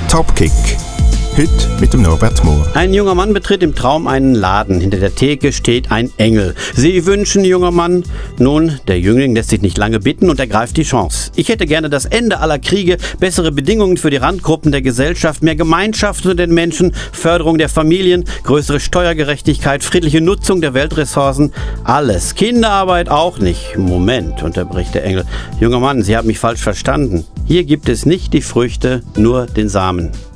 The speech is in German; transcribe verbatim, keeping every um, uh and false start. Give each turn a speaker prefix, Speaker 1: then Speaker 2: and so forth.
Speaker 1: Topkick. Heute mit dem Norbert Mohr.
Speaker 2: Ein junger Mann betritt im Traum einen Laden. Hinter der Theke steht ein Engel. Sie wünschen, junger Mann. Nun, der Jüngling lässt sich nicht lange bitten und ergreift die Chance. Ich hätte gerne das Ende aller Kriege, bessere Bedingungen für die Randgruppen der Gesellschaft, mehr Gemeinschaft unter den Menschen, Förderung der Familien, größere Steuergerechtigkeit, friedliche Nutzung der Weltressourcen. Alles. Kinderarbeit auch nicht. Moment, unterbricht der Engel. Junger Mann, Sie haben mich falsch verstanden. Hier gibt es nicht die Früchte, nur den Samen.